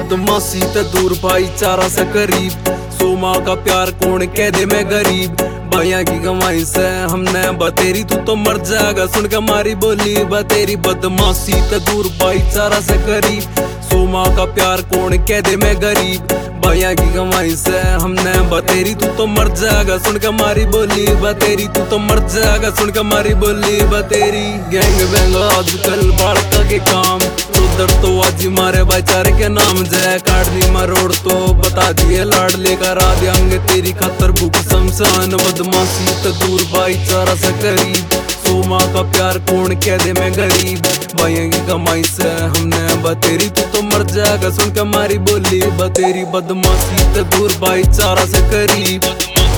बदमाशी ते दूर भाईचारा से करीब। 100 माँ का प्यार कौन कह दे मैं गरीब। भैया की कमाई से हमने बतेरी तू तो मर जाएगा सुन के हमारी बोली बतेरी। बदमाशी ते दूर भाईचारा से करीब। 100 माँ का प्यार कौन कह दे मैं गरीब। भैया की कमाई से हमने बतेरी तू तो मर जाएगा सुन के हमारी बोली बतेरी। तू तो मर जाएगा सुन के हमारी बोली बतेरी। गैंग बैंग आजकल बढ़ता के काम उधर तो आज मारे भाईचारे के नाम जय काट दी मरोड़ तो बता दिए लाड लेकर आ देंगे तेरी खातर भूख शमशान। बदमाशी तो दूर भाईचारा से करीब। 100 माँ का प्यार कौन कह दे मैं गरीब। भैया की कमाई से हमने बतेरी तू तो मर जाएगा सुन के हमारी बोली बतेरी। बदमाशी तो दूर भाईचारा से करीब।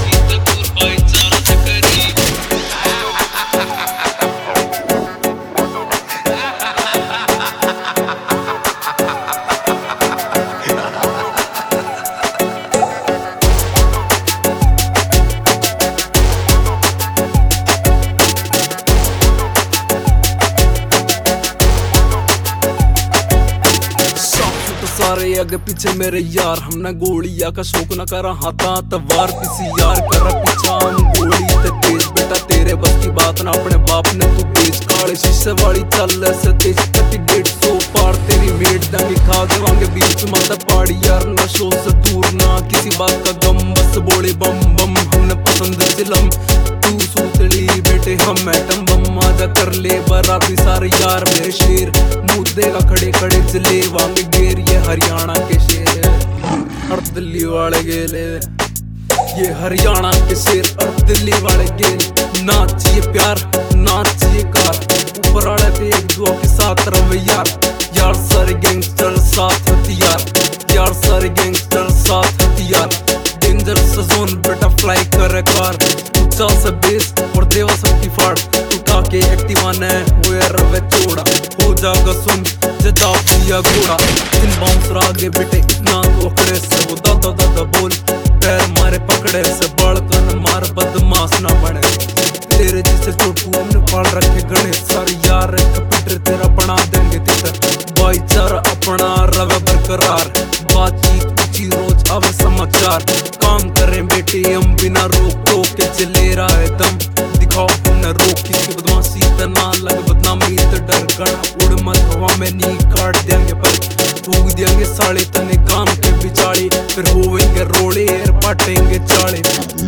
सारे आगे पीछे मेरे यार हमने गोलिया का शौक न करा हाथा तवार किसी यार कर पीछा हम गोली ते तेज बेटा तेरे बस की बात ना अपने बाप ने तू तेज काले शीशे वाली चल से तेज 150 पार तेरी वेट दानी खा देवांगे बीच माता पहाड़ी यार नशों से दूर ना किसी बात का गम बस बोले बम बम हमने पसंद चिलम तू सूतली बेटे हम एटम बम आजा कर ले बराती सारे यार मेरे शेर मुद्दे का खड़े खड़े चले वांगे गेर ये हरियाणा के शेर और दिल्ली वाले गेले ये हरियाणा के शेर और दिल्ली वाले गेल। ना चाहिए प्यार ना चाहिए कार ऊपर वाले थे एक दुआ के साथ रवे यार। यार सारे गैंगस्टर साथ हथियार यार सारे गैंगस्टर साथ हथियार। डेंजर से जोन बेटा फ्लाई करे कार ऊंचा से बेस और देवा सबकी फाड़ उठा के एक्टिवा ने हुए रवे चोड़ा हो जागा सुन जता पिया घोड़ा। इन बाउंसर आगे बेटे इतना तो अकड़े से वो दादा दादा बोल पैर मारे पकड़े से बड़कन मार बदमाश ना बने तेरे जैसे छोटू हमने पाल रखे गणेश सारे यार कंप्यूटर तेरा बना देंगे तितर। भाईचारा अपना रवे बरकरार बातचीत ऊंची रोज आवे समाचार काम करें बेटे हम बिना रोक टोक के चले रहा है दम दिखाओ हमने रोक किसकी बदमाशी तना लग बदनामी तो डर गड़ा उड़ मत हवा में नी काट देंगे पर फूक देंगे साले तने काम के बिचाड़े फिर होवेंगे रोड़े और पाटेंगे चाड़े।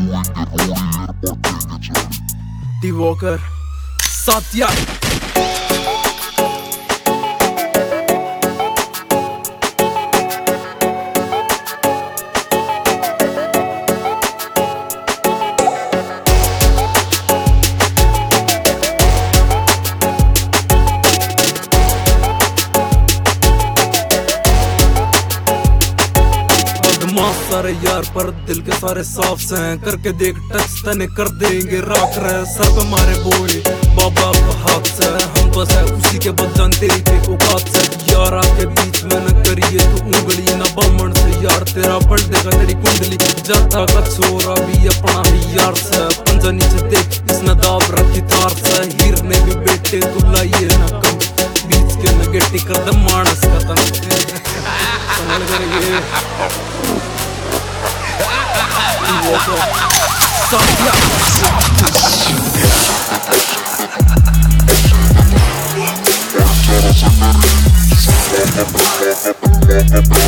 दिवोकर साथिया सारे यार पर दिल के सारे साफ से हैं करके देख टच तने कर देंगे राख रहे सर पे मारे बोले बाबा का हाथ से हम बस है उसी के बद जानते ही के औकात से। यार आके बीच में न करिए तू उंगली न बमन से यार तेरा पलट देगा तेरी कुंडली जाता का छोरा भी अपना ही यार से पंजा नीचे देख इसने दाब रखी तार से हीर ने भी बेटे तू लाइए न कम बीच के न गेटी कर दे मानस का तन संभल करेंगे साथिया